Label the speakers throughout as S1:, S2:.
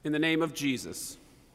S1: In the name of Jesus.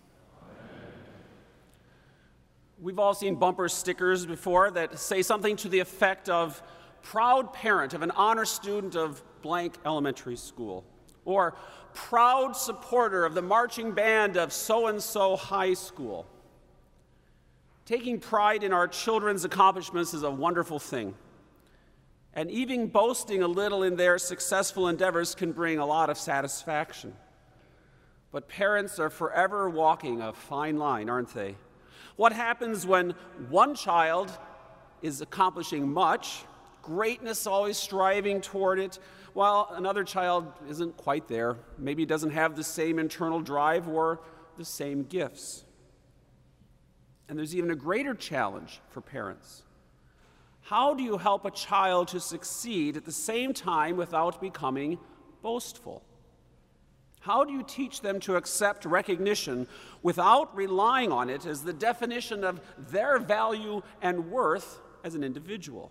S1: We've all seen bumper stickers before that say something to the effect of proud parent of an honor student of blank elementary school, or proud supporter of the marching band of so-and-so high school. Taking pride in our children's accomplishments is a wonderful thing, and even boasting a little in their successful endeavors can bring a lot of satisfaction. But parents are forever walking a fine line, aren't they? What happens when one child is accomplishing much, greatness always striving toward it, while another child isn't quite there, maybe doesn't have the same internal drive or the same gifts? And there's even a greater challenge for parents. How do you help a child to succeed at the same time without becoming boastful? How do you teach them to accept recognition without relying on it as the definition of their value and worth as an individual?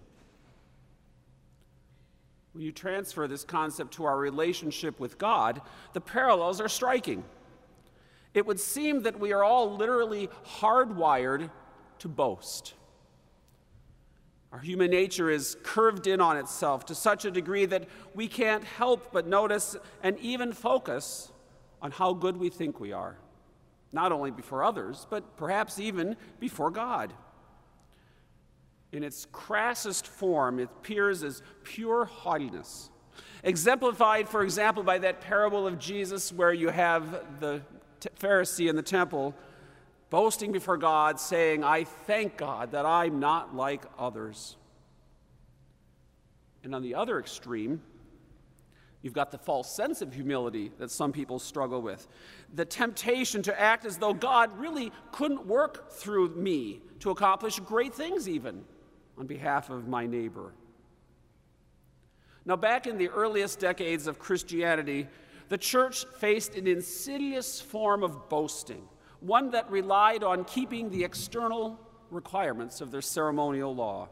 S1: When you transfer this concept to our relationship with God, the parallels are striking. It would seem that we are all literally hardwired to boast. Our human nature is curved in on itself to such a degree that we can't help but notice and even focus on how good we think we are, not only before others, but perhaps even before God. In its crassest form, it appears as pure haughtiness, exemplified, for example, by that parable of Jesus where you have the Pharisee in the temple boasting before God, saying, "I thank God that I'm not like others." And on the other extreme, you've got the false sense of humility that some people struggle with, the temptation to act as though God really couldn't work through me to accomplish great things even on behalf of my neighbor. Now, back in the earliest decades of Christianity, the church faced an insidious form of boasting, one that relied on keeping the external requirements of their ceremonial law.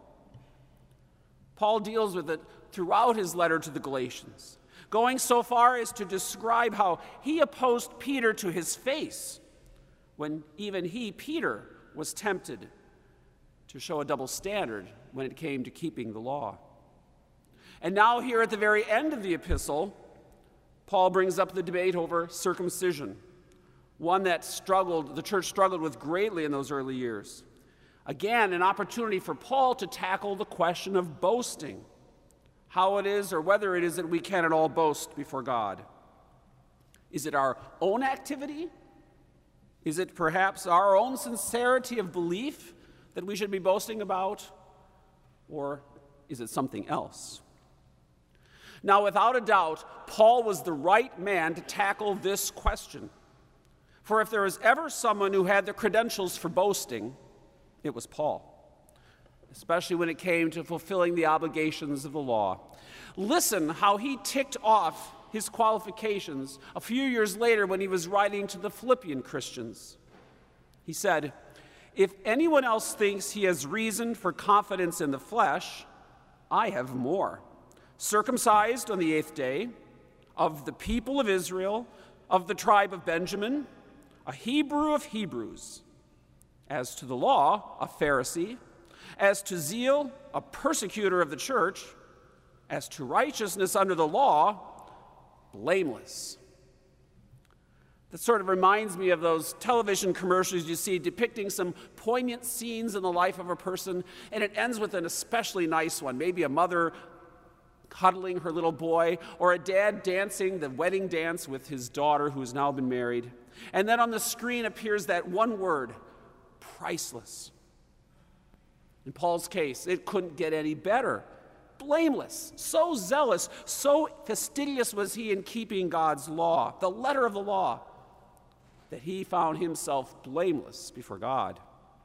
S1: Paul deals with it throughout his letter to the Galatians, going so far as to describe how he opposed Peter to his face when even he, Peter, was tempted to show a double standard when it came to keeping the law. And now here at the very end of the epistle, Paul brings up the debate over circumcision, one that the church struggled with greatly in those early years. Again, an opportunity for Paul to tackle the question of boasting, how it is or whether it is that we can at all boast before God. Is it our own activity? Is it perhaps our own sincerity of belief that we should be boasting about? Or is it something else? Now, without a doubt, Paul was the right man to tackle this question. For if there was ever someone who had the credentials for boasting, it was Paul, especially when it came to fulfilling the obligations of the law. Listen how he ticked off his qualifications a few years later when he was writing to the Philippian Christians. He said, "If anyone else thinks he has reason for confidence in the flesh, I have more. Circumcised on the 8th day, of the people of Israel, of the tribe of Benjamin, a Hebrew of Hebrews. As to the law, a Pharisee. As to zeal, a persecutor of the church. As to righteousness under the law, blameless." That sort of reminds me of those television commercials you see depicting some poignant scenes in the life of a person, and it ends with an especially nice one, maybe a mother cuddling her little boy, or a dad dancing the wedding dance with his daughter who has now been married. And then on the screen appears that one word, priceless. In Paul's case, it couldn't get any better. Blameless, so zealous, so fastidious was he in keeping God's law, the letter of the law, that he found himself blameless before God.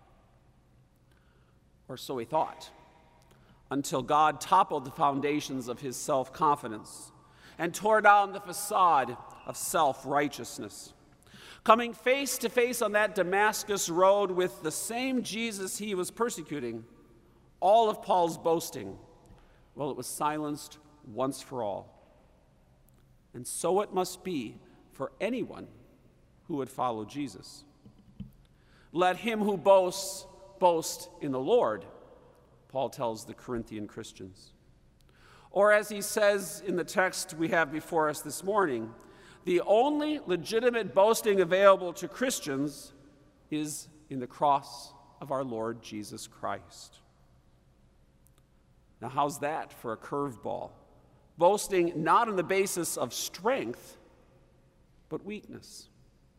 S1: Or so he thought, until God toppled the foundations of his self-confidence and tore down the facade of self-righteousness. Coming face to face on that Damascus road with the same Jesus he was persecuting, all of Paul's boasting, well, it was silenced once for all. And so it must be for anyone who would follow Jesus. Let him who boasts boast in the Lord, Paul tells the Corinthian Christians. Or as he says in the text we have before us this morning, the only legitimate boasting available to Christians is in the cross of our Lord Jesus Christ. Now, how's that for a curveball? Boasting not on the basis of strength, but weakness.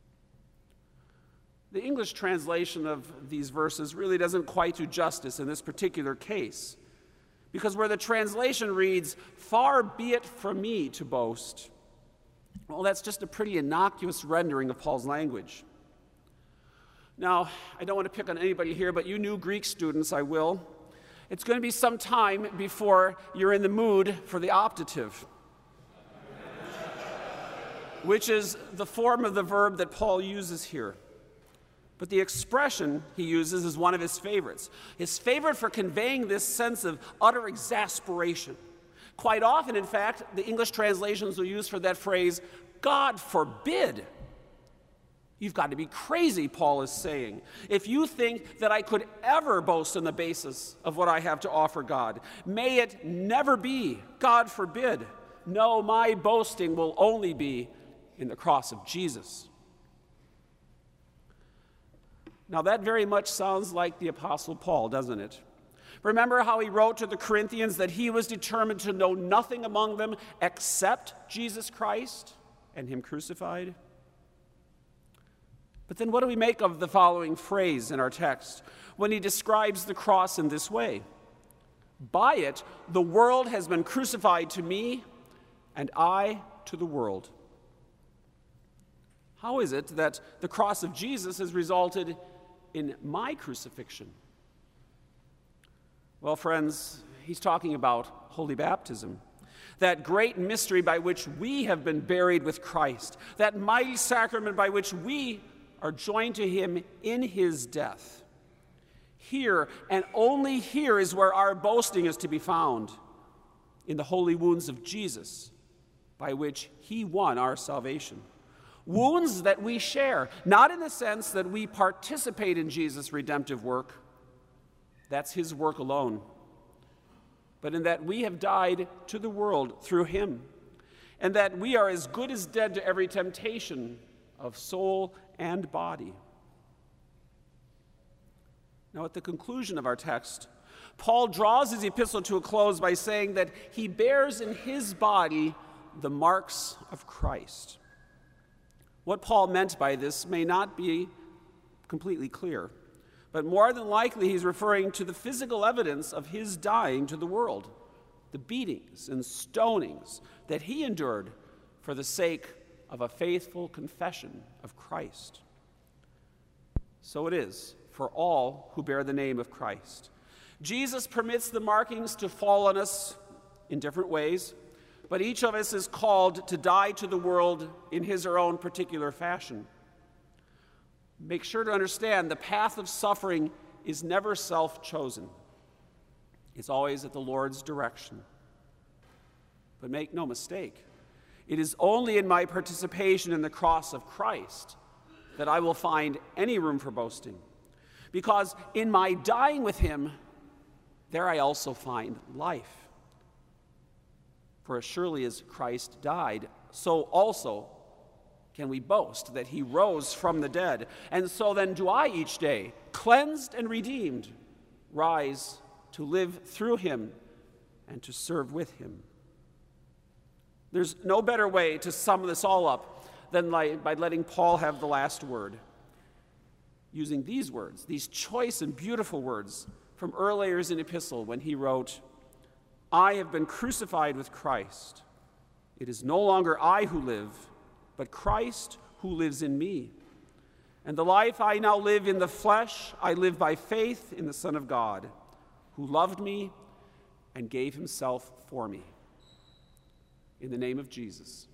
S1: The English translation of these verses really doesn't quite do justice in this particular case, because where the translation reads, "Far be it from me to boast," well, that's just a pretty innocuous rendering of Paul's language. Now, I don't want to pick on anybody here, but you new Greek students, I will. It's going to be some time before you're in the mood for the optative, which is the form of the verb that Paul uses here. But the expression he uses is one of his favorites. His favorite for conveying this sense of utter exasperation. Quite often, in fact, the English translations will use for that phrase, "God forbid." You've got to be crazy, Paul is saying, if you think that I could ever boast on the basis of what I have to offer God. May it never be, God forbid. No, my boasting will only be in the cross of Jesus. Now, that very much sounds like the Apostle Paul, doesn't it? Remember how he wrote to the Corinthians that he was determined to know nothing among them except Jesus Christ and him crucified? But then what do we make of the following phrase in our text when he describes the cross in this way? By it, the world has been crucified to me, and I to the world. How is it that the cross of Jesus has resulted in my crucifixion? Well, friends, he's talking about holy baptism, that great mystery by which we have been buried with Christ, that mighty sacrament by which we are joined to him in his death. Here, and only here, is where our boasting is to be found, in the holy wounds of Jesus, by which he won our salvation. Wounds that we share, not in the sense that we participate in Jesus' redemptive work, that's his work alone, but in that we have died to the world through him, and that we are as good as dead to every temptation of soul and body. Now, at the conclusion of our text, Paul draws his epistle to a close by saying that he bears in his body the marks of Christ. What Paul meant by this may not be completely clear, but more than likely he's referring to the physical evidence of his dying to the world, the beatings and stonings that he endured for the sake of a faithful confession of Christ. So it is for all who bear the name of Christ. Jesus permits the markings to fall on us in different ways, but each of us is called to die to the world in his or own particular fashion. Make sure to understand the path of suffering is never self-chosen. It's always at the Lord's direction. But make no mistake, it is only in my participation in the cross of Christ that I will find any room for boasting. Because in my dying with him, there I also find life. For as surely as Christ died, so also can we boast that he rose from the dead. And so then do I each day, cleansed and redeemed, rise to live through him and to serve with him. There's no better way to sum this all up than by letting Paul have the last word, using these words, these choice and beautiful words from earlier in the epistle when he wrote, I have been crucified with Christ. It is no longer I who live, but Christ who lives in me. And the life I now live in the flesh, I live by faith in the Son of God, who loved me and gave himself for me. In the name of Jesus.